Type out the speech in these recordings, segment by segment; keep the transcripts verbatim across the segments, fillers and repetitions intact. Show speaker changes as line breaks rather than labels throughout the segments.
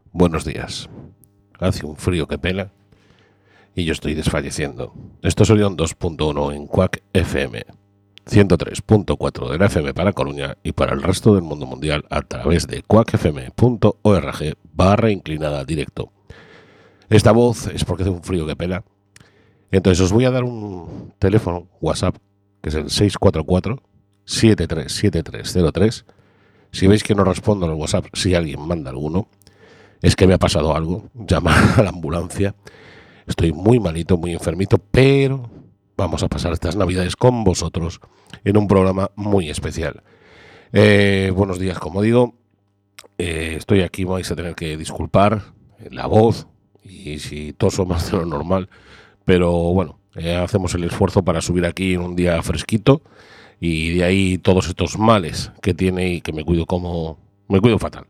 buenos días. Hace un frío que pela y yo estoy desfalleciendo. Esto es Orión dos punto uno en Quack F M, ciento tres punto cuatro de la F M para Coruña y para el resto del mundo mundial a través de quack f m punto org barra inclinada directo. Esta voz es porque hace un frío que pela. Entonces os voy a dar un teléfono WhatsApp que es el seis cuatro cuatro, siete tres siete tres cero tres. Si veis que no respondo al WhatsApp, si alguien manda alguno, es que me ha pasado algo. Llamar a la ambulancia. Estoy muy malito, muy enfermito, pero vamos a pasar estas navidades con vosotros en un programa muy especial. Eh, buenos días, como digo. Eh, estoy aquí, vais a tener que disculpar la voz y si toso más de lo normal, pero bueno, eh, hacemos el esfuerzo para subir aquí en un día fresquito. Y de ahí todos estos males que tiene y que me cuido como... me cuido fatal.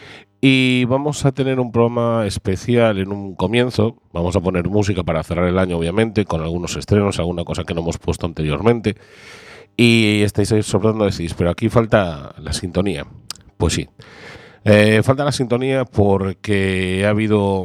Y vamos a tener un programa especial en un comienzo. Vamos a poner música para cerrar el año, obviamente, con algunos estrenos, alguna cosa que no hemos puesto anteriormente. Y estáis ahí sobrando, decís, pero aquí falta la sintonía. Pues sí. Eh, falta la sintonía porque ha habido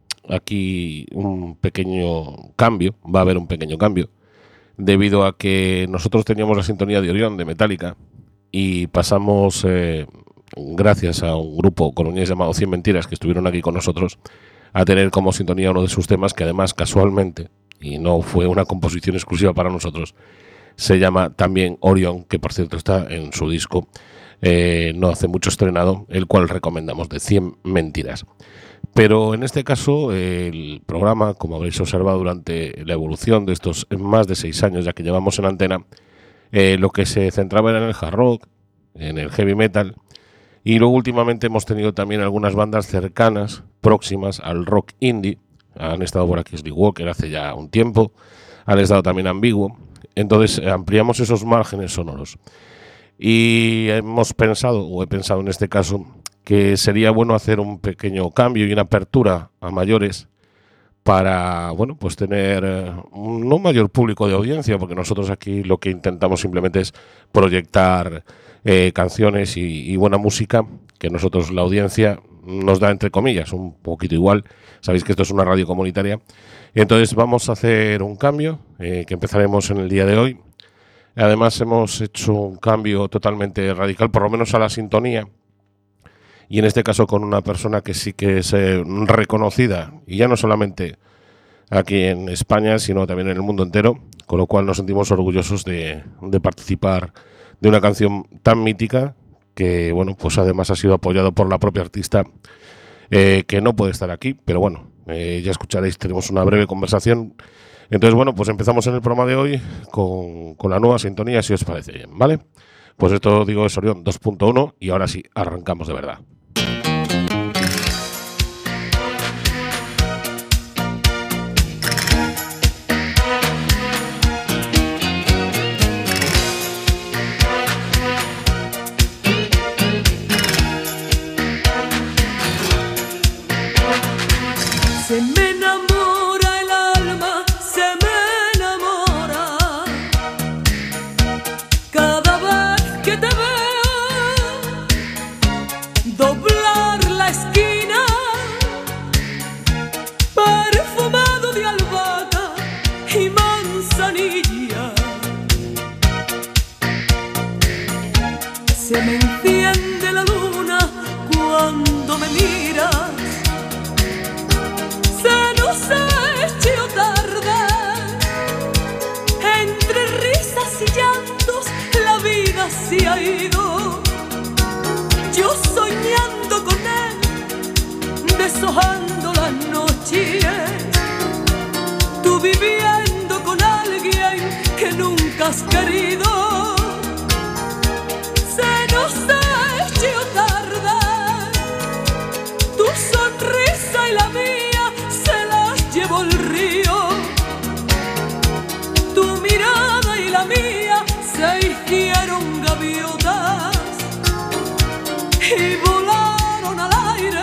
aquí un pequeño cambio. Va a haber un pequeño cambio. Debido a que nosotros teníamos la sintonía de Orión, de Metallica, y pasamos, eh, gracias a un grupo coruñés llamado cien Mentiras, que estuvieron aquí con nosotros, a tener como sintonía uno de sus temas, que además, casualmente, y no fue una composición exclusiva para nosotros, se llama también Orión, que por cierto está en su disco, eh, no hace mucho estrenado, el cual recomendamos, de cien Mentiras. Pero en este caso, el programa, como habréis observado durante la evolución de estos más de seis años ya que llevamos en antena, eh, lo que se centraba era en el hard rock, en el heavy metal, y luego últimamente hemos tenido también algunas bandas cercanas, próximas al rock indie. Han estado por aquí Sleepwalker hace ya un tiempo, han estado también Ambiguo, entonces ampliamos esos márgenes sonoros. Y hemos pensado, o he pensado en este caso, que sería bueno hacer un pequeño cambio y una apertura a mayores para, bueno, pues tener eh, un no mayor público de audiencia, porque nosotros aquí lo que intentamos simplemente es proyectar eh, canciones y, y buena música, que nosotros la audiencia nos da entre comillas, un poquito igual. Sabéis que esto es una radio comunitaria. Entonces vamos a hacer un cambio eh, que empezaremos en el día de hoy. Además hemos hecho un cambio totalmente radical, por lo menos a la sintonía, y en este caso con una persona que sí que es eh, reconocida, y ya no solamente aquí en España, sino también en el mundo entero, con lo cual nos sentimos orgullosos de, de participar de una canción tan mítica que, bueno, pues además ha sido apoyado por la propia artista, eh, que no puede estar aquí, pero bueno, eh, ya escucharéis, tenemos una breve conversación. Entonces, bueno, pues empezamos en el programa de hoy con, con la nueva sintonía, si os parece bien, ¿vale? Pues esto, digo, es Orión dos punto uno y ahora sí, arrancamos de verdad.
Se me enamora el alma, se me enamora cada vez que te veo doblar la esquina, perfumado de albahaca y manzanilla. Se me enciende la luna cuando me miras. Se nos ha hecho tarde, entre risas y llantos la vida se ha ido. Yo soñando con él, deshojando las noches, tú viviendo con alguien que nunca has querido. Se nos ha hecho tarde, tu sonrisa y la mía se las llevó el río. Tu mirada y la mía se hicieron gaviotas y volaron al aire,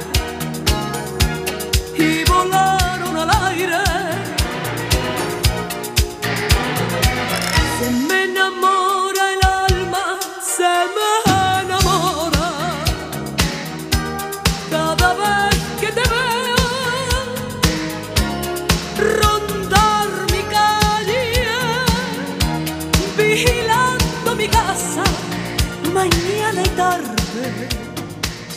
y volaron al aire. Se me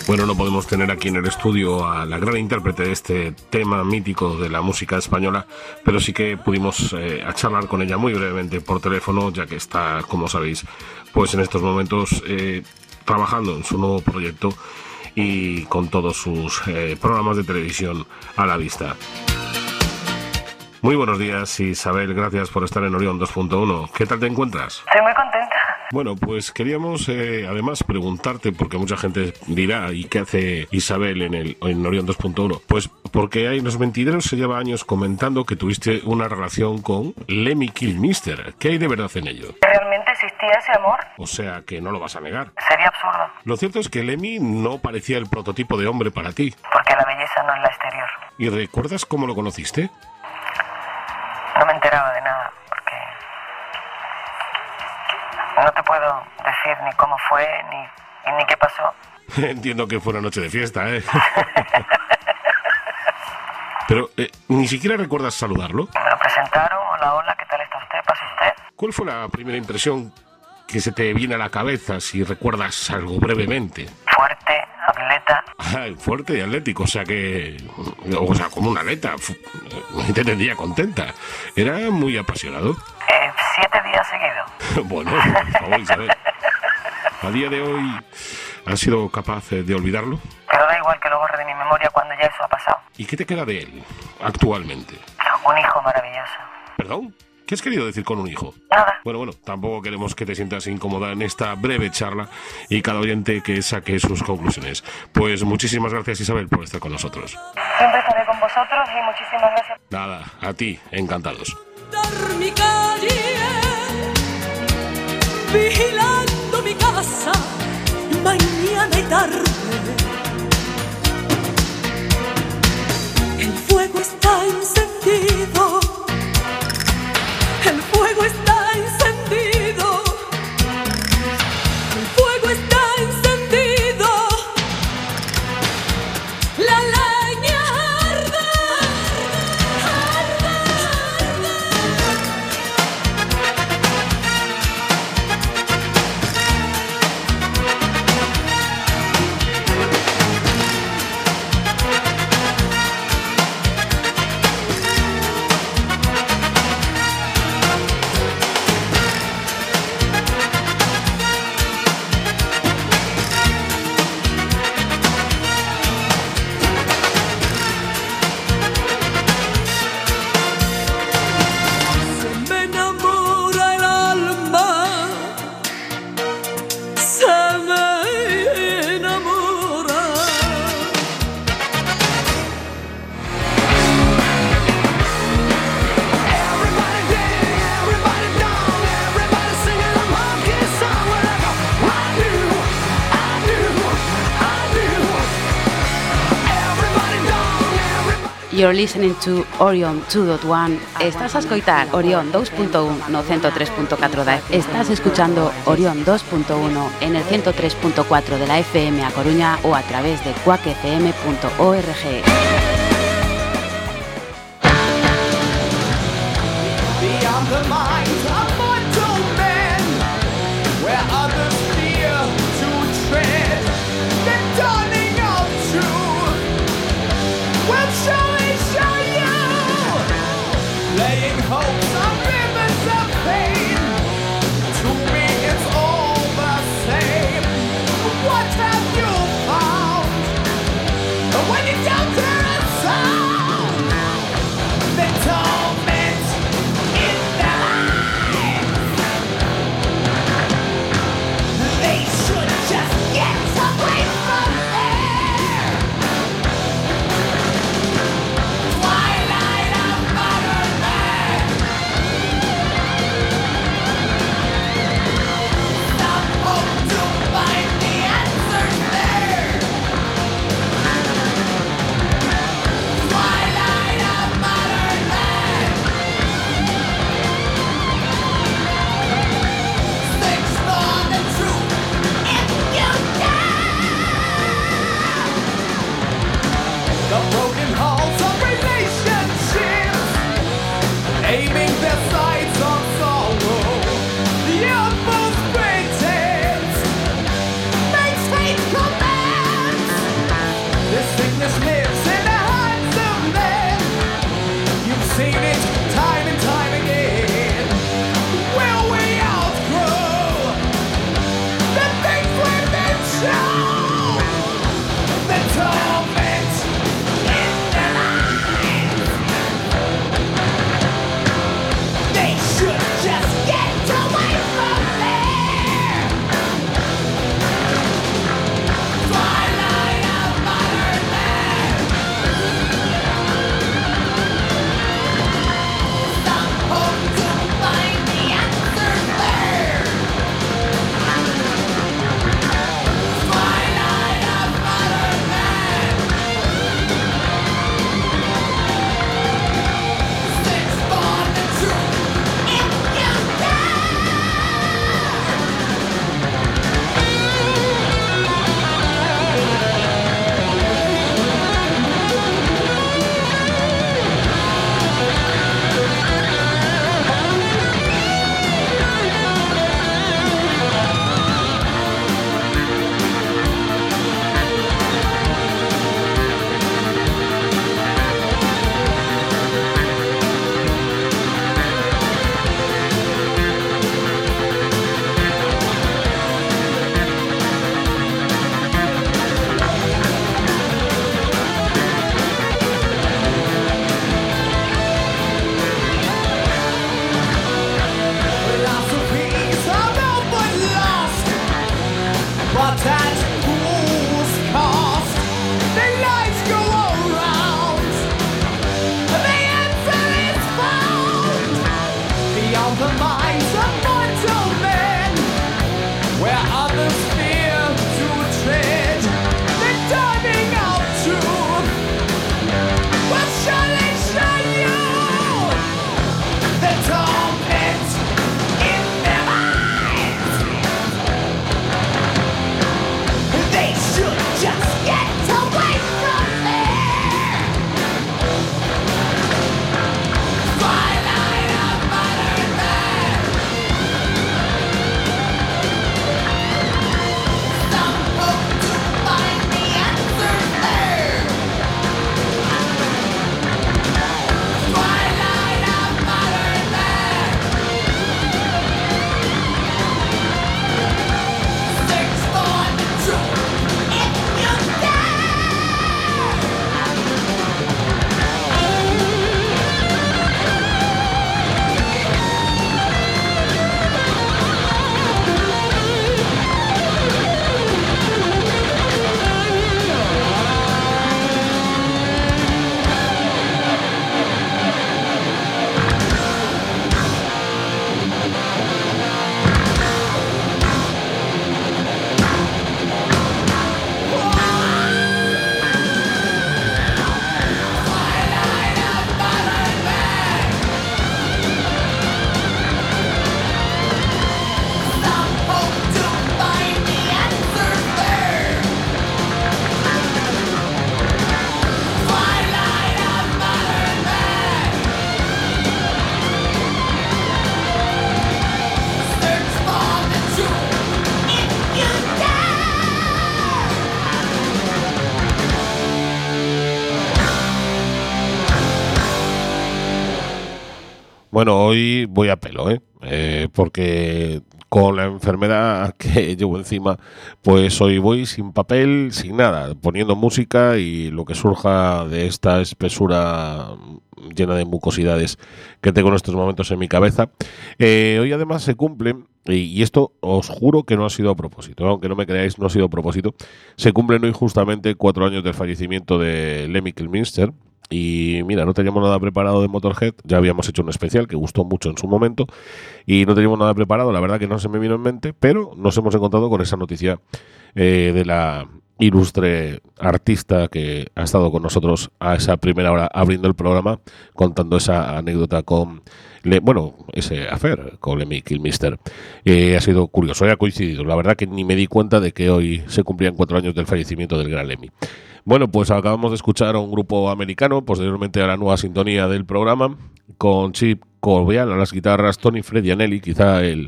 Bueno, no podemos tener aquí en el estudio a la gran intérprete de este tema mítico de la música española, pero sí que pudimos eh, a charlar con ella muy brevemente por teléfono, ya que está, como sabéis, pues en estos momentos eh, trabajando en su nuevo proyecto y con todos sus eh, programas de televisión a la vista. Muy buenos días, Isabel, gracias por estar en Orión dos punto uno. ¿Qué tal te encuentras?
Estoy muy contenta.
Bueno, pues queríamos eh, además preguntarte, porque mucha gente dirá, ¿y qué hace Isabel en, el, en Orión dos punto uno? Pues porque hay los mentideros se lleva años comentando que tuviste una relación con Lemmy Kilmister. ¿Qué hay de verdad en ello?
¿Realmente existía ese amor?
O sea, que no lo vas a negar.
Sería absurdo.
Lo cierto es que Lemmy no parecía el prototipo de hombre para ti.
Porque la belleza no es la exterior.
¿Y recuerdas cómo lo conociste?
No me enteraba de nada, porque no te puedo decir ni cómo fue, ni, ni qué pasó.
Entiendo que fue una noche de fiesta, ¿eh? Pero, eh, ¿ni siquiera recuerdas saludarlo?
Me lo presentaron, hola, hola, ¿qué tal está usted? ¿Pasa usted?
¿Cuál fue la primera impresión que se te viene a la cabeza, si recuerdas algo brevemente?
Fuerte, atleta.
Ah, fuerte y atlético, o sea que... O sea, como un atleta. Te tendría contenta. Era muy apasionado.
Eh, siete días seguidos.
Bueno, por favor, Isabel. A día de hoy, ¿has sido capaz de olvidarlo?
Pero da igual que lo borre de mi memoria cuando ya eso ha pasado.
¿Y qué te queda de él, actualmente?
Un hijo maravilloso.
¿Perdón? ¿Qué has querido decir con un hijo?
Nada.
Bueno, bueno, tampoco queremos que te sientas incómoda en esta breve charla y cada oyente que saque sus conclusiones. Pues muchísimas gracias, Isabel, por estar con nosotros.
Siempre estaré con vosotros y muchísimas gracias.
Nada, a ti, encantados.
Mi calle, vigilando mi casa, mañana y tarde. El fuego está encendido. El fuego está encendido. El fuego está encendido. La leña arde, arde, arde.
You're listening to Orion dos punto uno. Estás a escoitar Orión dos punto uno no ciento tres punto catro da F M. Estás escuchando Orión dos punto uno en el ciento tres punto cuatro de la F M a Coruña o a través de cuac f m punto org.
Makes hate comments.
Bueno, hoy voy a pelo, ¿eh? Eh, porque con la enfermedad que llevo encima, pues hoy voy sin papel, sin nada, poniendo música y lo que surja de esta espesura llena de mucosidades que tengo en estos momentos en mi cabeza. Eh, hoy además se cumplen, y, y esto os juro que no ha sido a propósito, aunque no me creáis, no ha sido a propósito, se cumplen hoy justamente cuatro años del fallecimiento de Lemmy Kilmister. Y mira, no teníamos nada preparado de Motorhead, ya habíamos hecho un especial que gustó mucho en su momento y no teníamos nada preparado, la verdad que no se me vino en mente, pero nos hemos encontrado con esa noticia eh, de la ilustre artista que ha estado con nosotros a esa primera hora abriendo el programa, contando esa anécdota con, Le, bueno, ese affair con Lemmy Kilmister. Eh, ha sido curioso, ha coincidido, la verdad que ni me di cuenta de que hoy se cumplían cuatro años del fallecimiento del gran Lemmy. Bueno, pues acabamos de escuchar a un grupo americano, posteriormente a la nueva sintonía del programa, con Chip Corbeal a las guitarras, Tony Fredianelli, quizá el,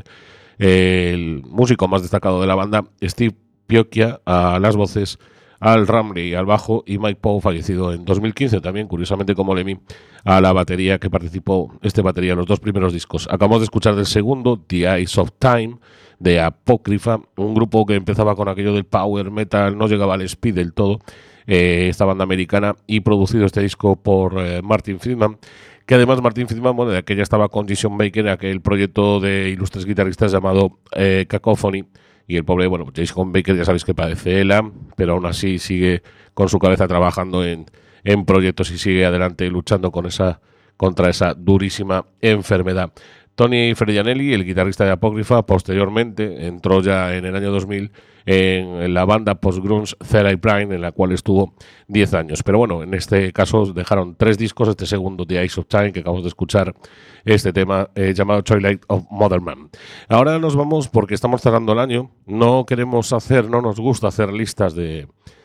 el músico más destacado de la banda, Steve Piocchia a las voces, Al Ramley al bajo y Mike Poe, fallecido en dos mil quince también, curiosamente como Lemmy, a la batería, que participó este batería en los dos primeros discos. Acabamos de escuchar del segundo, The Eyes of Time, de Apócrifa, un grupo que empezaba con aquello del power metal, no llegaba al speed del todo, eh, esta banda americana, y producido este disco por eh, Martin Friedman, que además Martin Friedman, bueno, de aquella estaba con Jason Baker, aquel proyecto de ilustres guitarristas llamado eh, Cacophony, y el pobre, bueno, Jason Baker ya sabéis que padece E L A, pero aún así sigue con su cabeza trabajando en, en proyectos y sigue adelante luchando con esa, contra esa durísima enfermedad. Tony Fredianelli, el guitarrista de Apócrifa, posteriormente entró ya en el año dos mil en la banda post-grunge Third Eye Blind, en la cual estuvo diez años. Pero bueno, en este caso dejaron tres discos, este segundo, The Eyes of Time, que acabamos de escuchar, este tema eh, llamado Twilight of Modern Man. Ahora nos vamos, porque estamos cerrando el año, no queremos hacer, no nos gusta hacer listas de...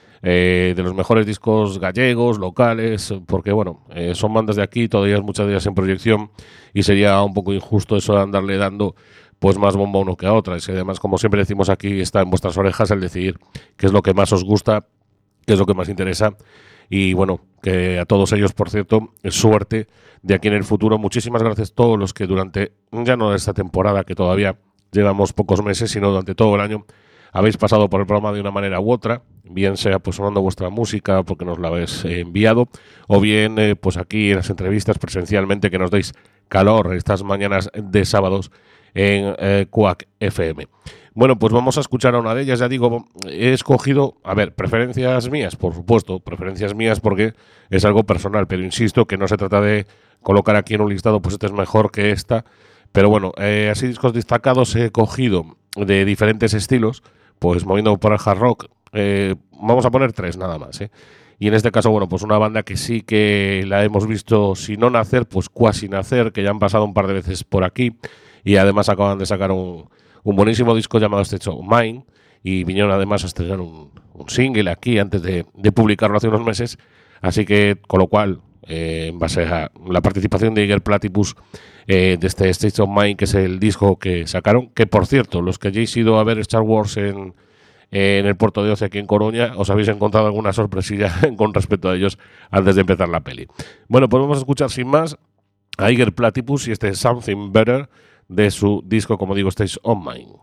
Eh, de los mejores discos gallegos, locales, porque bueno, eh, son bandas de aquí, todavía muchas de ellas en proyección, y sería un poco injusto eso de andarle dando pues más bomba a uno que a otra. Y además, como siempre decimos aquí, está en vuestras orejas el decidir qué es lo que más os gusta, qué es lo que más interesa, y bueno, que a todos ellos, por cierto, suerte de aquí en el futuro. Muchísimas gracias a todos los que durante, ya no esta temporada, que todavía llevamos pocos meses, sino durante todo el año, habéis pasado por el programa de una manera u otra, bien sea pues sonando vuestra música porque nos la habéis eh, enviado, o bien eh, pues aquí en las entrevistas presencialmente, que nos deis calor estas mañanas de sábados en eh, Quack F M. Bueno, pues vamos a escuchar a una de ellas. Ya digo, he escogido, a ver, preferencias mías, por supuesto, preferencias mías porque es algo personal, pero insisto que no se trata de colocar aquí en un listado, pues este es mejor que esta, pero bueno, eh, así discos destacados he cogido de diferentes estilos, pues moviendo por el hard rock, eh, vamos a poner tres nada más, ¿eh? Y en este caso, bueno, pues una banda que sí que la hemos visto, si no nacer, pues cuasi nacer, que ya han pasado un par de veces por aquí, y además acaban de sacar un, un buenísimo disco llamado State of Mind, y vinieron además a estrenar un, un single aquí antes de, de publicarlo hace unos meses, así que, con lo cual, eh, en base a la participación de Iger Platypus, Eh, de este State of Mind, que es el disco que sacaron, que por cierto, los que hayáis ido a ver Star Wars en, en el Puerto de Oce aquí en Coruña, os habéis encontrado alguna sorpresilla con respecto a ellos antes de empezar la peli. Bueno, pues vamos a escuchar sin más a Iger Platypus y este Something Better de su disco, como digo, State of Mind.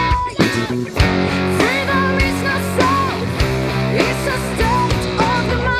Freedom is not self, it's a state of the mind.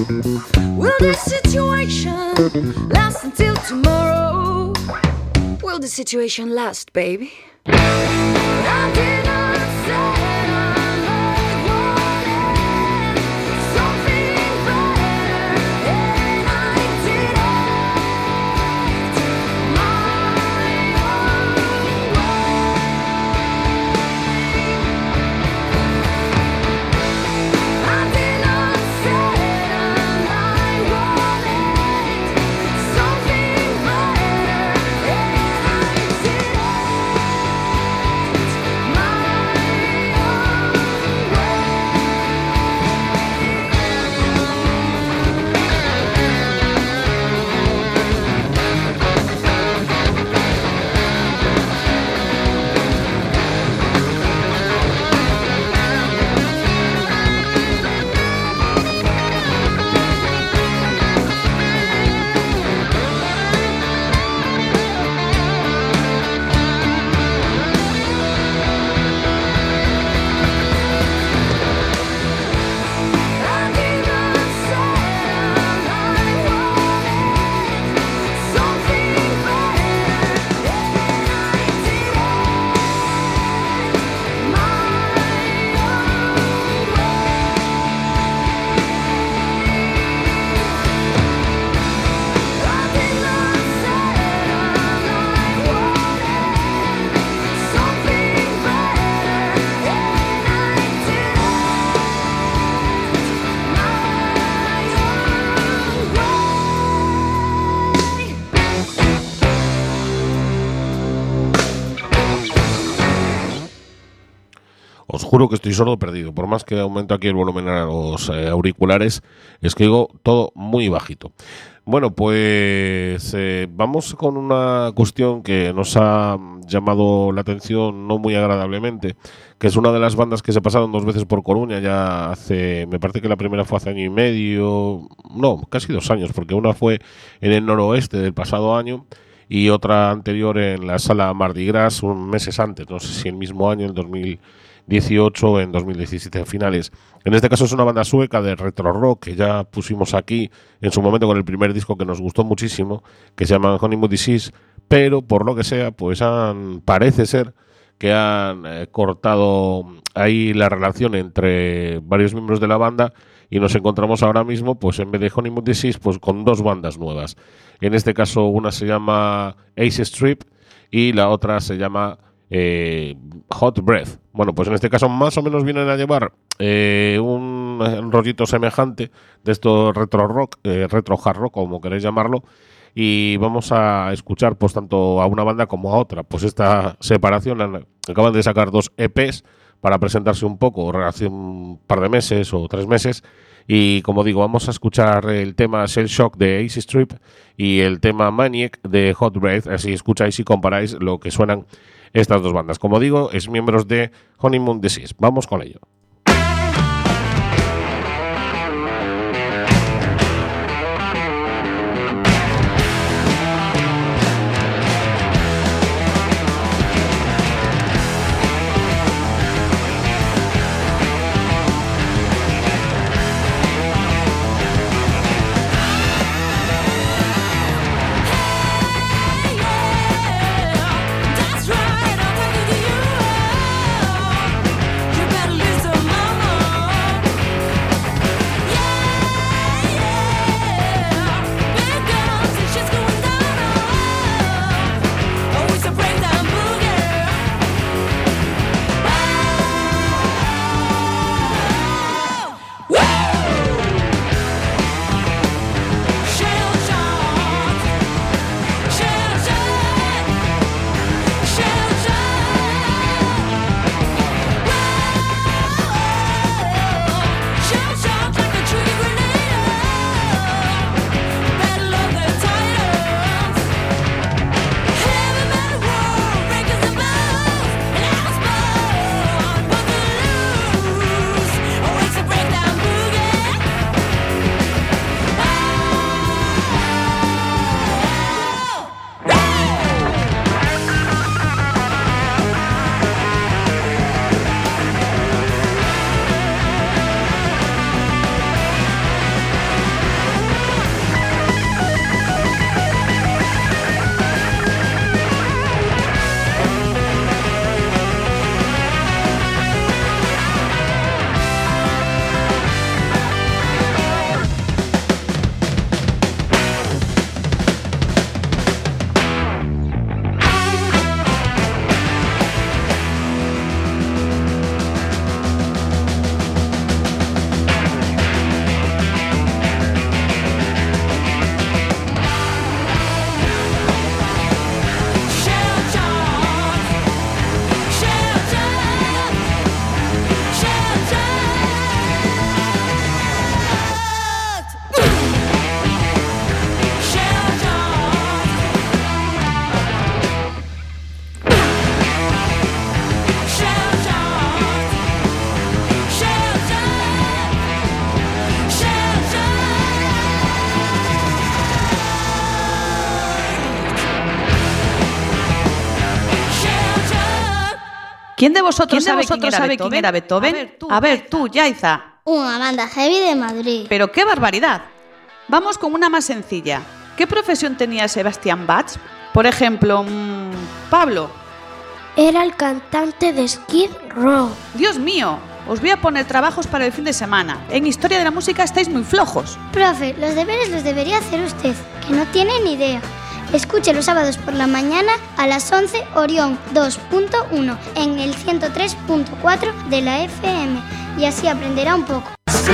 Will this situation last until tomorrow? Will the situation last, baby? I did not say
Os juro que estoy sordo perdido. Por más que aumento aquí el volumen a los eh, auriculares, es que digo todo muy bajito. Bueno, pues eh, vamos con una cuestión que nos ha llamado la atención no muy agradablemente, que es una de las bandas que se pasaron dos veces por Coruña ya hace, me parece que la primera fue hace año y medio, no, casi dos años, porque una fue en el noroeste del pasado año y otra anterior en la sala Mardi Gras un meses antes, no sé si el mismo año, el dos mil dieciocho o en dos mil diecisiete finales. En este caso es una banda sueca de retro rock que ya pusimos aquí en su momento con el primer disco que nos gustó muchísimo, que se llama Honeymoon Disease, pero por lo que sea, pues han, parece ser que han eh, cortado ahí la relación entre varios miembros de la banda y nos encontramos ahora mismo, pues en vez de Honeymoon Disease, pues con dos bandas nuevas. En este caso una se llama Ace Strip y la otra se llama Eh, Hot Breath. Bueno, pues en este caso más o menos vienen a llevar eh, un, un rollito semejante de esto retro rock, eh, retro hard rock, como queréis llamarlo, y vamos a escuchar pues tanto a una banda como a otra. Pues esta separación, acaban de sacar dos E Pes para presentarse un poco hace un par de meses o tres meses, y como digo, vamos a escuchar el tema Shell Shock de Ace Strip y el tema Maniac de Hot Breath, así escucháis y comparáis lo que suenan estas dos bandas. Como digo, es miembros de Honeymoon Disease. Vamos con ello.
That's right, I'm talking to you. You better listen.
¿Quién de vosotros,
¿Quién de
sabe,
vosotros
quién era
sabe
Beethoven?
quién era Beethoven?
A ver, tú, A ver, tú Yaiza.
Una banda heavy de Madrid.
Pero qué barbaridad. Vamos con una más sencilla. ¿Qué profesión tenía Sebastián Bach? Por ejemplo, mmm, Pablo.
Era el cantante de Skid Row.
Dios mío, os voy a poner trabajos para el fin de semana. En Historia de la Música estáis muy flojos.
Profe, los deberes los debería hacer usted, que no tiene ni idea. Escuche los sábados por la mañana a las once Orión dos punto uno en el ciento tres punto cuatro de la F M y así aprenderá un poco.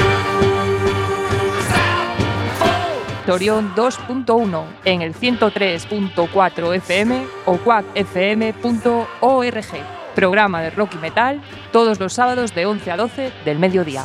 Orión dos punto uno en el ciento tres punto cuatro F M o quack f m punto org. Programa de rock y metal todos los sábados de once a doce del mediodía.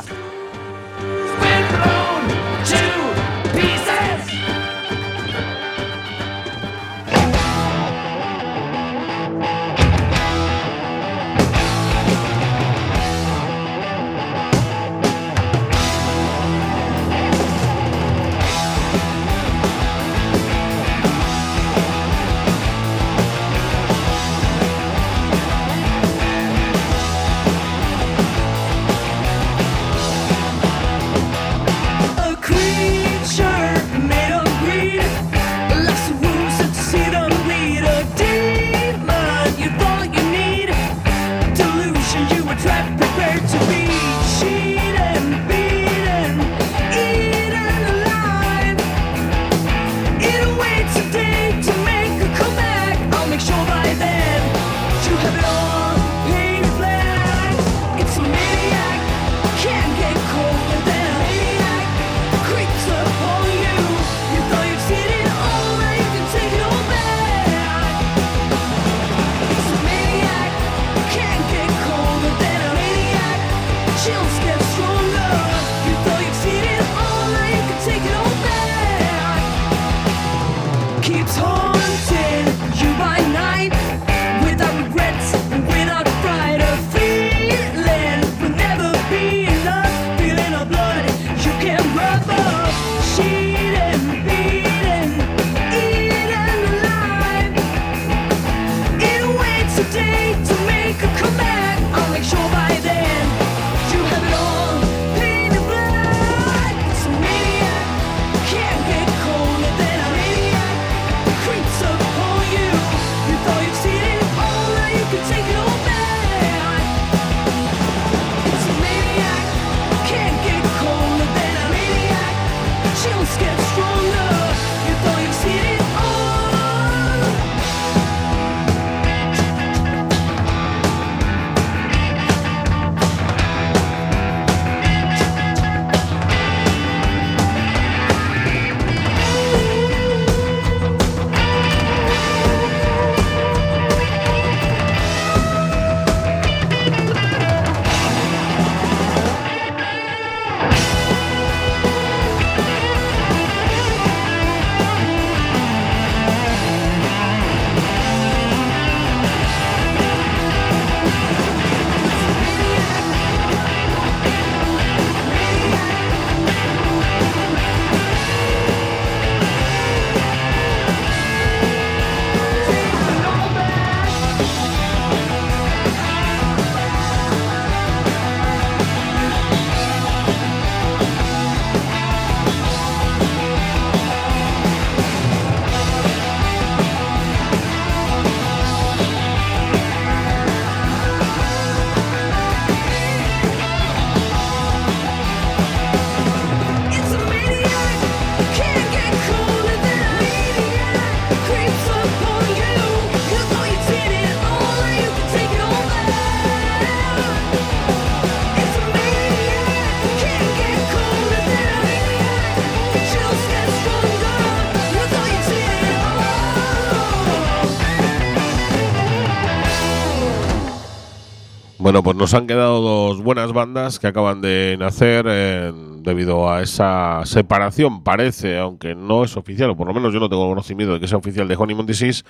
Bueno, pues nos han quedado dos buenas bandas que acaban de nacer eh, debido a esa separación, parece, aunque no es oficial, o por lo menos yo no tengo conocimiento de que sea oficial, de Honeymoon Disease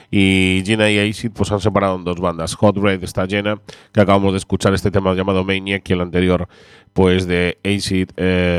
y Gina y Acid, pues han separado en dos bandas. Hot Red está llena, que acabamos de escuchar este tema llamado Maniac, y el anterior, pues de Acid, eh,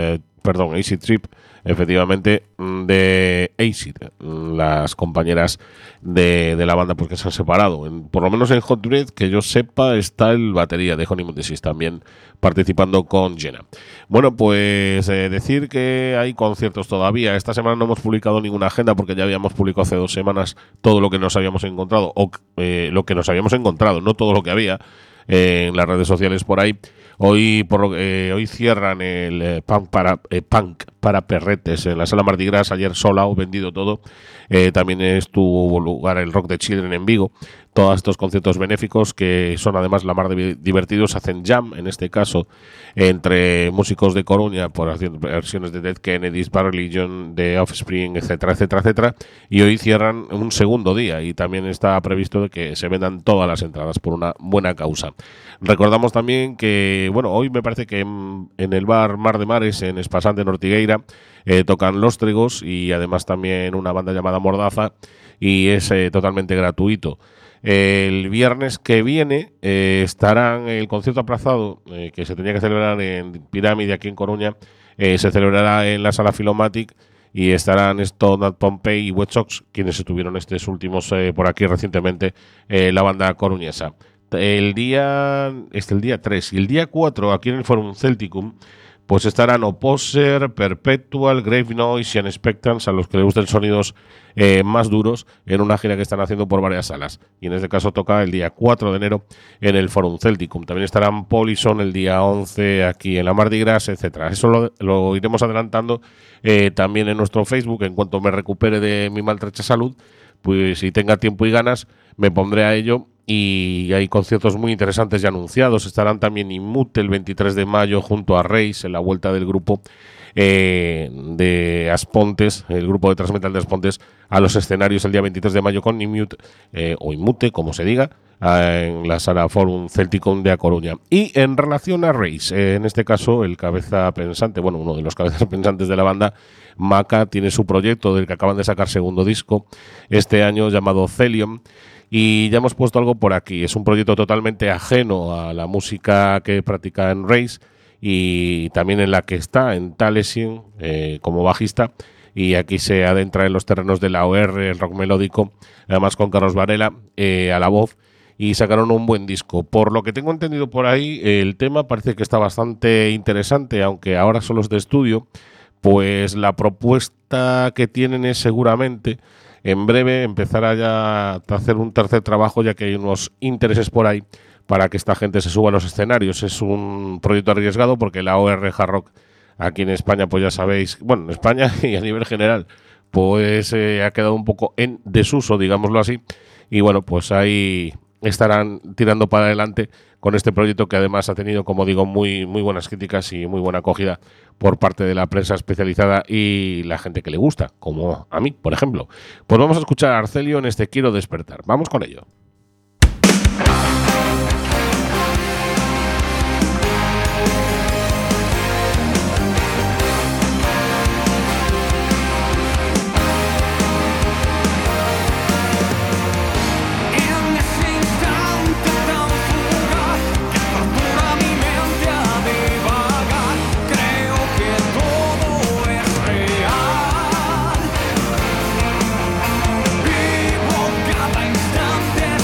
perdón, Acid Trip, efectivamente, de Acid, las compañeras de, de la banda, porque se han separado. En, por lo menos en Hot Breath, que yo sepa, está el batería de Honeymoon Disease también participando con Jenna. Bueno, pues eh, decir que hay conciertos todavía. Esta semana no hemos publicado ninguna agenda porque ya habíamos publicado hace dos semanas todo lo que nos habíamos encontrado, o eh, lo que nos habíamos encontrado, no todo lo que había eh, en las redes sociales por ahí. Hoy por lo, eh, hoy cierran el eh, punk, para, eh, punk para perretes en la Sala Mardi Gras, ayer sold out, vendido todo. Eh, también estuvo lugar el Rock de Children en Vigo. Todos estos conciertos benéficos que son además la mar de divertidos, hacen jam, en este caso, entre músicos de Coruña, por haciendo versiones de Dead Kennedys, Bad Religion, de Offspring, etcétera, etcétera, etcétera. Y hoy cierran un segundo día y también está previsto de que se vendan todas las entradas por una buena causa. Recordamos también que, bueno, hoy me parece que en, en el bar Mar de Mares, en Espasante, en Ortigueira, eh, tocan Los Tregos y además también una banda llamada Mordaza, y es eh, totalmente gratuito. El viernes que viene eh, estarán el concierto aplazado eh, que se tenía que celebrar en Pirámide aquí en Coruña, eh, se celebrará en la Sala Filomatic y estarán Stone at Pompeii y Wet Sox, quienes estuvieron estos últimos eh, por aquí recientemente, eh, la banda coruñesa. El día, este el día tres y el día cuatro aquí en el Forum Celticum pues estarán Opposer, Perpetual, Grave Noise y Unexpectance, a los que les gusten sonidos eh, más duros, en una gira que están haciendo por varias salas. Y en este caso toca el día cuatro de enero en el Forum Celticum. También estarán Polyson el día once aquí en la Mardi Gras, etcétera. Eso lo, lo iremos adelantando eh, también en nuestro Facebook. En cuanto me recupere de mi maltrecha salud, pues si tenga tiempo y ganas, me pondré a ello. Y hay conciertos muy interesantes ya anunciados. Estarán también Inmute el veintitrés de mayo junto a Reis en la vuelta del grupo eh, de Aspontes, el grupo de Transmetal de Aspontes, a los escenarios el día veintitrés de mayo con Inmute, eh, o Inmute, como se diga, eh, en la Sala Forum Celticum de A Coruña. Y en relación a Reis, eh, en este caso el cabeza pensante, bueno, uno de los cabezas pensantes de la banda, Maca, tiene su proyecto del que acaban de sacar segundo disco este año llamado Celium. Y ya hemos puesto algo por aquí. Es un proyecto totalmente ajeno a la música que practica en Reis y también en la que está en Taliesin eh, como bajista. Y aquí se adentra en los terrenos de la O R, el rock melódico, además con Carlos Varela eh, a la voz. Y sacaron un buen disco. Por lo que tengo entendido por ahí, el tema parece que está bastante interesante, aunque ahora solo es de estudio. Pues la propuesta que tienen es seguramente en breve empezará ya a hacer un tercer trabajo, ya que hay unos intereses por ahí para que esta gente se suba a los escenarios. Es un proyecto arriesgado porque la O R Hard Rock aquí en España, pues ya sabéis, bueno, en España y a nivel general, pues eh, ha quedado un poco en desuso, digámoslo así. Y bueno, pues ahí estarán tirando para adelante con este proyecto que además ha tenido, como digo, muy, muy buenas críticas y muy buena acogida por parte de la prensa especializada y la gente que le gusta, como a mí, por ejemplo. Pues vamos a escuchar a Arcelio en este Quiero Despertar. Vamos con ello.
Vivo cada instante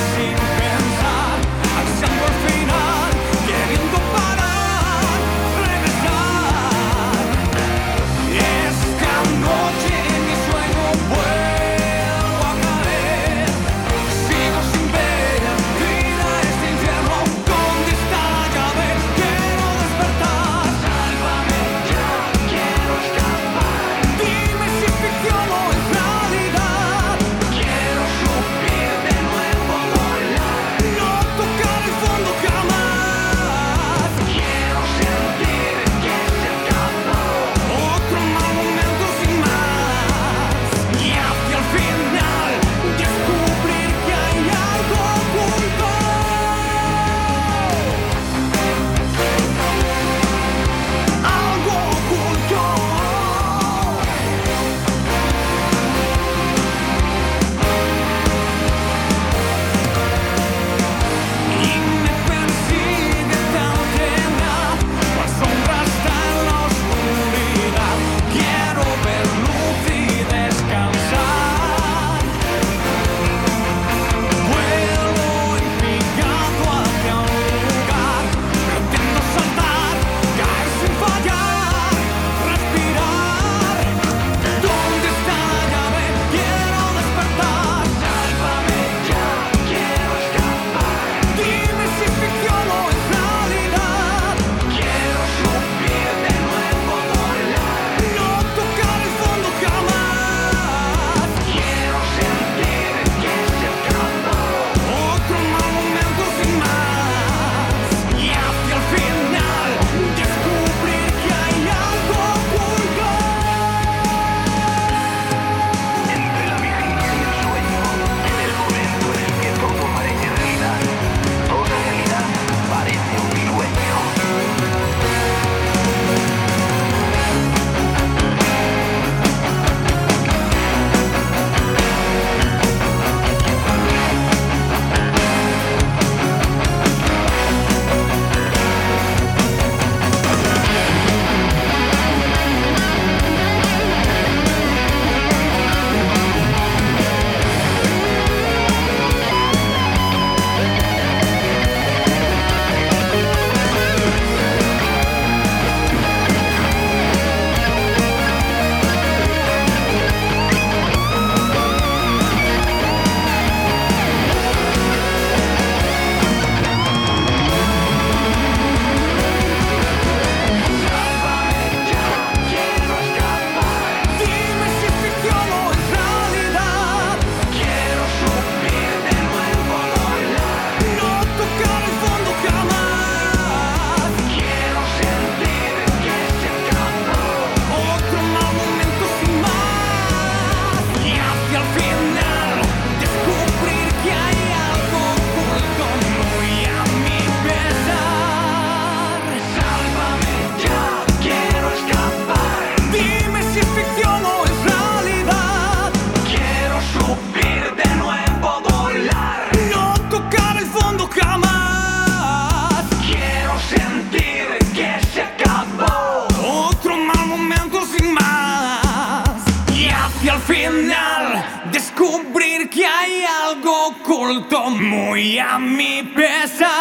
sentir que se acabó. Otro mal momento sin más. Y hacia el final descubrir que hay algo oculto muy a mi pesar.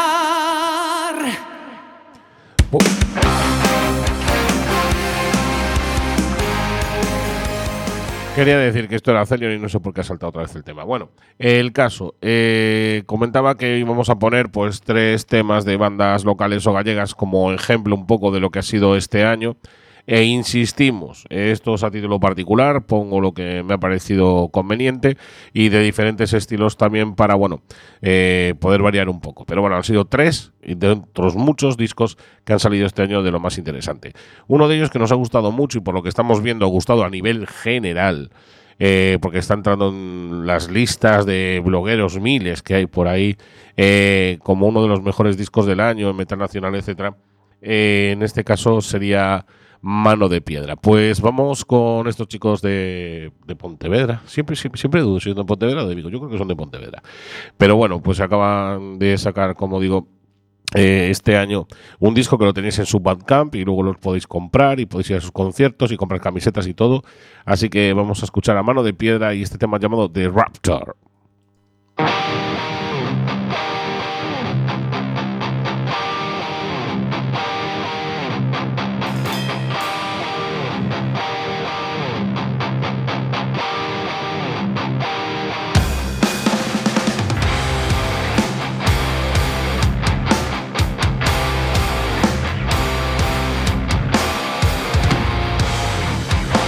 Oh. Quería decir que esto era Celion y no sé por qué ha saltado otra vez el tema. Bueno, el caso. Eh, comentaba que íbamos a poner pues tres temas de bandas locales o gallegas como ejemplo un poco de lo que ha sido este año. E insistimos, esto es a título particular, pongo lo que me ha parecido conveniente y de diferentes estilos también para, bueno, eh, poder variar un poco. Pero bueno, han sido tres y de otros muchos discos que han salido este año de lo más interesante. Uno de ellos que nos ha gustado mucho y por lo que estamos viendo ha gustado a nivel general, eh, porque está entrando en las listas de blogueros miles que hay por ahí, eh, como uno de los mejores discos del año, en Metal Nacional, etcétera. Eh, en este caso sería Mano de Piedra. Pues vamos con estos chicos de, de Pontevedra. Siempre, siempre, siempre dudo si son de Pontevedra o de Vigo. Yo creo que son de Pontevedra. Pero bueno, pues acaban de sacar, como digo, eh, este año un disco que lo tenéis en su Bandcamp y luego los podéis comprar y podéis ir a sus conciertos y comprar camisetas y todo. Así que vamos a escuchar a Mano de Piedra y este tema llamado The Raptor.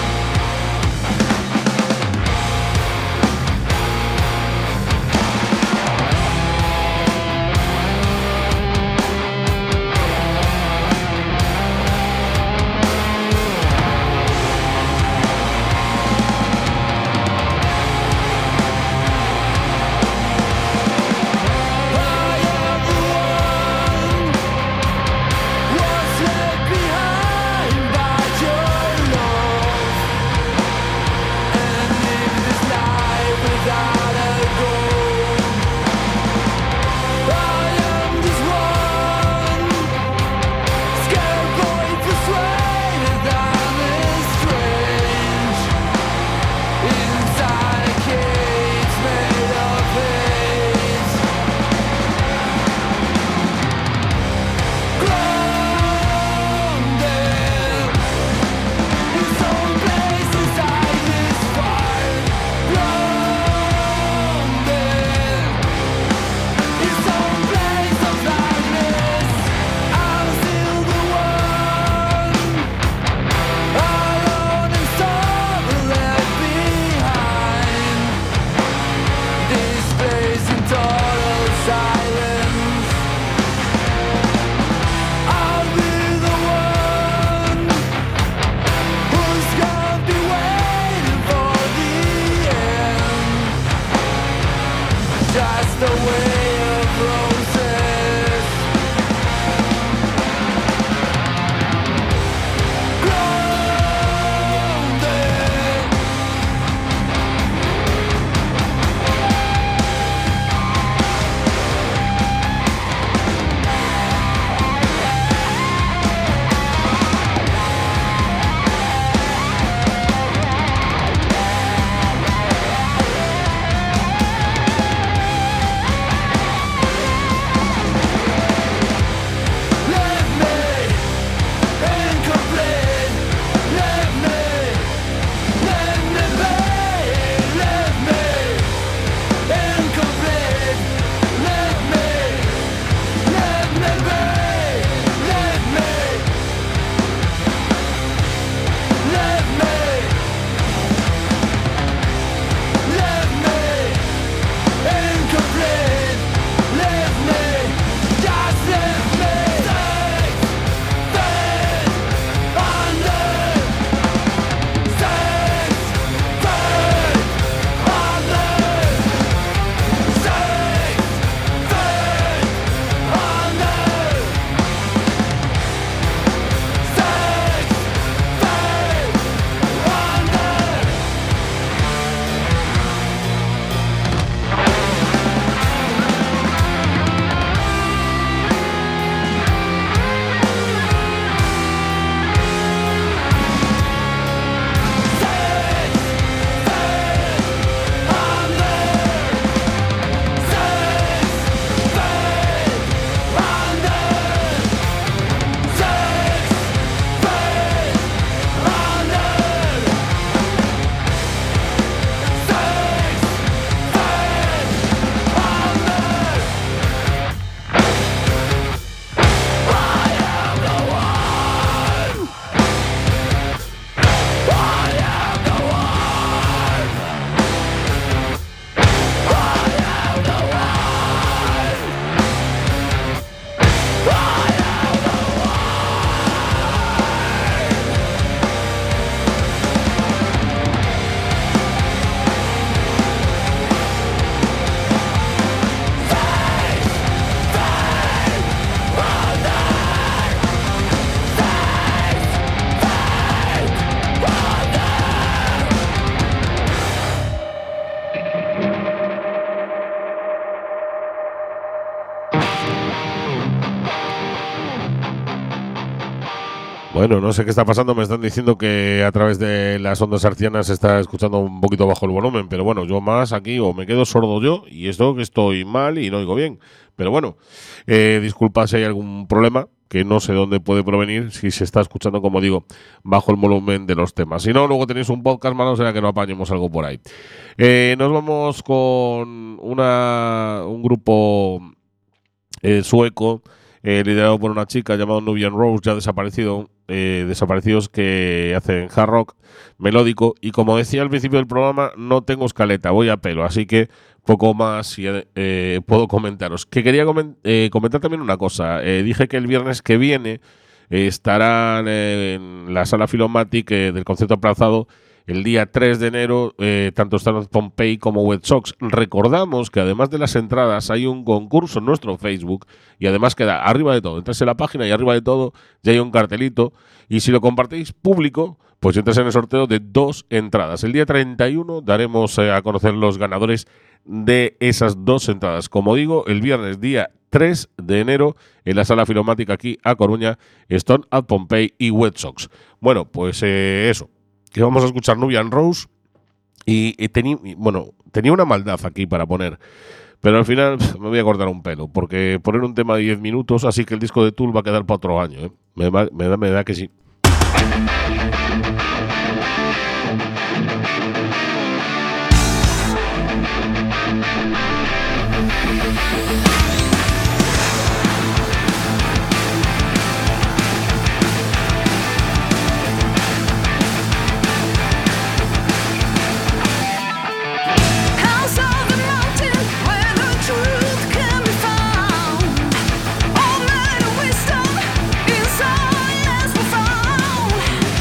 We'll be right back.
Bueno, no sé qué está pasando, me están diciendo que a través de las ondas hercianas se está escuchando un poquito bajo el volumen, pero bueno, yo más aquí o me quedo sordo yo y esto que estoy mal y no oigo bien. Pero bueno, eh, disculpa si hay algún problema, que no sé dónde puede provenir, si se está escuchando, como digo, bajo el volumen de los temas. Si no, luego tenéis un podcast malo, será que no apañemos algo por ahí. Eh, nos vamos con una un grupo eh, sueco, eh, liderado por una chica llamada Nubian Rose, ya desaparecido, eh, desaparecidos que hacen hard rock melódico. Y como decía al principio del programa, no tengo escaleta, voy a pelo, así que poco más eh, puedo comentaros. Que quería coment- eh, comentar también una cosa. Eh, dije que el viernes que viene eh, estarán eh, en la sala Filomatic eh, del concierto aplazado el día tres de enero, eh, tanto Stand Pompey como Wet Sox. Recordamos que además de las entradas hay un concurso en nuestro Facebook y además queda arriba de todo. Entras en la página y arriba de todo ya hay un cartelito y si lo compartís público, pues entras en el sorteo de dos entradas. El día treinta y uno daremos eh, a conocer los ganadores de esas dos entradas. Como digo, el viernes día tres de enero en la sala Filomática aquí a Coruña, Stone at Pompey y Wet Sox. Bueno, pues eh, eso, que vamos a escuchar Nubian Rose y, y tenía, bueno, tenía una maldad aquí para poner, pero al final me voy a cortar un pelo, porque poner un tema de diez minutos, así que el disco de Tool va a quedar para otro año, ¿eh? me, va, me, da, me da que sí.
Inside, yes, we found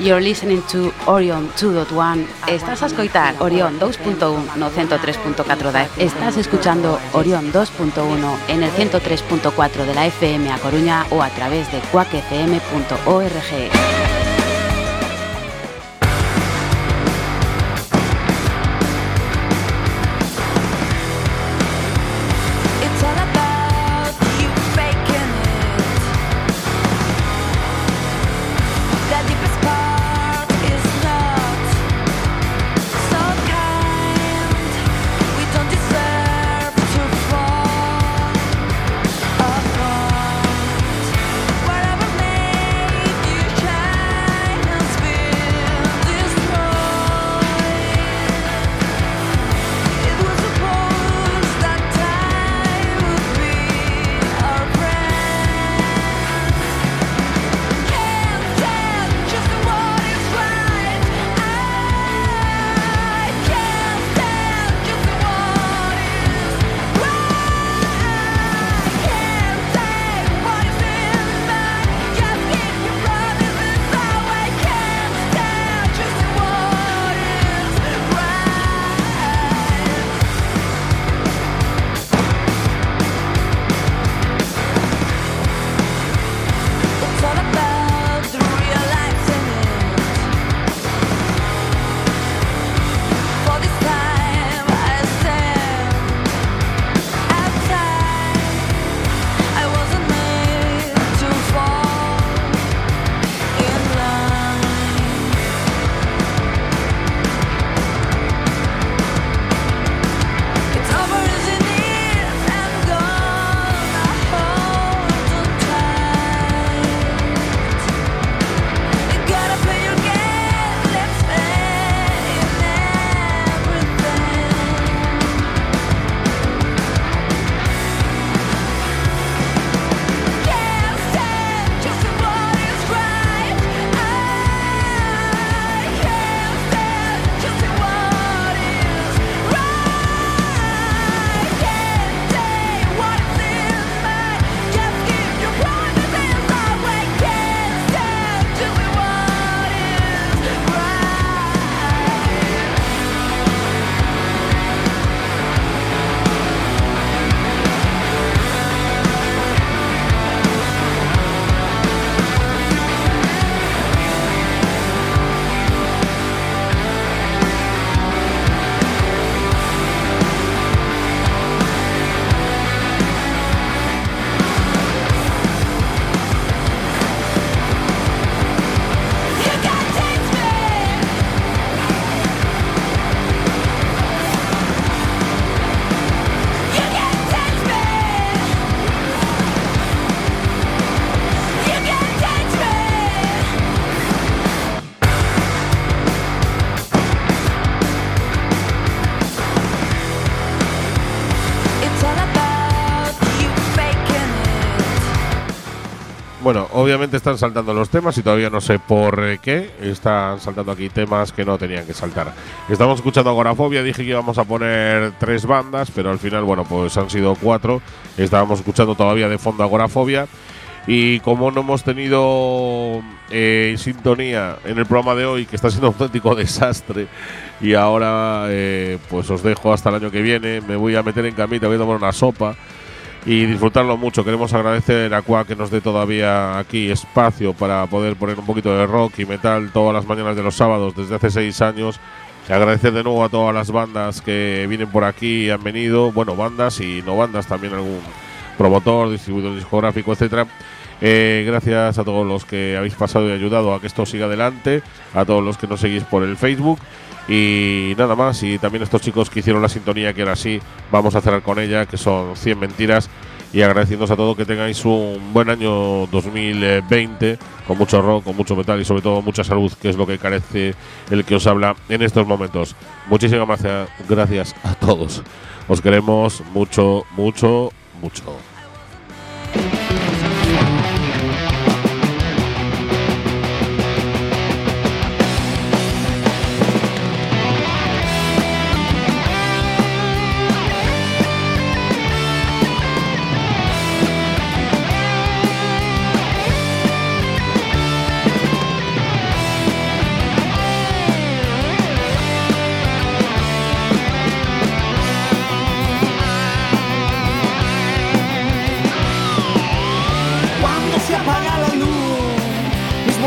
You're listening to Orion two point one. Estás a escoitar Orión dos punto uno no ciento tres punto cuatro da F M. Estás escuchando Orión dos punto uno en el ciento tres punto cuatro de la F M a Coruña o a través de quack f m punto org.
Bueno, obviamente están saltando los temas y todavía no sé por qué. Están saltando aquí temas que no tenían que saltar. Estamos escuchando Agorafobia. Dije que íbamos a poner tres bandas, pero al final, bueno, pues han sido cuatro. Estábamos escuchando todavía de fondo Agorafobia. Y como no hemos tenido eh, sintonía en el programa de hoy, que está siendo un auténtico desastre, y ahora eh, pues os dejo hasta el año que viene. Me voy a meter en camita, voy a tomar una sopa y disfrutarlo mucho. Queremos agradecer a Quack que nos dé todavía aquí espacio para poder poner un poquito de rock y metal todas las mañanas de los sábados desde hace seis años. Agradecer de nuevo a todas las bandas que vienen por aquí y han venido, bueno, bandas y no bandas, también algún promotor, distribuidor discográfico, etcétera. Eh, gracias a todos los que habéis pasado y ayudado a que esto siga adelante, a todos los que nos seguís por el Facebook. Y nada más, y también estos chicos que hicieron la sintonía, que ahora sí vamos a cerrar con ella, que son cien Mentiras, y agradeciéndoos a todos que tengáis un buen año dos mil veinte, con mucho rock, con mucho metal y sobre todo mucha salud, que es lo que carece el que os habla en estos momentos. Muchísimas gracias, gracias a todos, os queremos mucho, mucho, mucho.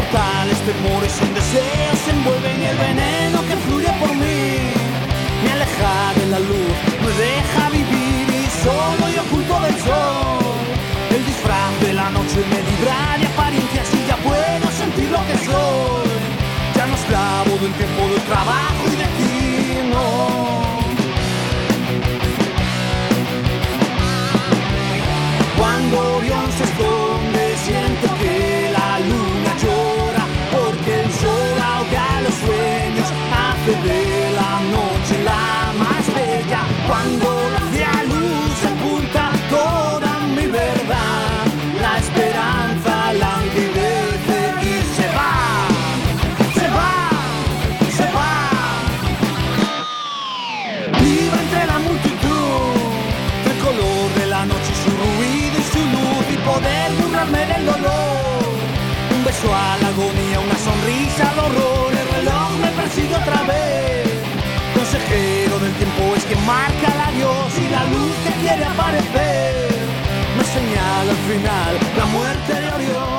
mortales temores sin deseos se envuelven el veneno que fluye por mí. Me aleja de la luz, me deja vivir y solo y oculto del sol. El disfraz de la noche me libra de apariencias y ya puedo sentir lo que soy. Ya no esclavo del tiempo, del trabajo y de ti, no. Cuando Orión se esconde siento que la luna llora, porque el sol ahoga los sueños, hace de la noche la más bella. Cuando la luz apunta toda mi verdad, la esperanza languidece y se va, se va, se va. Viva entre la multitud, el color de la noche y su ruido y su luz, y poder burlarme del dolor. Un beso a la agonía, una sonrisa al horror, el reloj me persigue otra vez. Consejero del tiempo es quien marca el adiós y la luz que quiere aparecer me señala al final la muerte de Orión.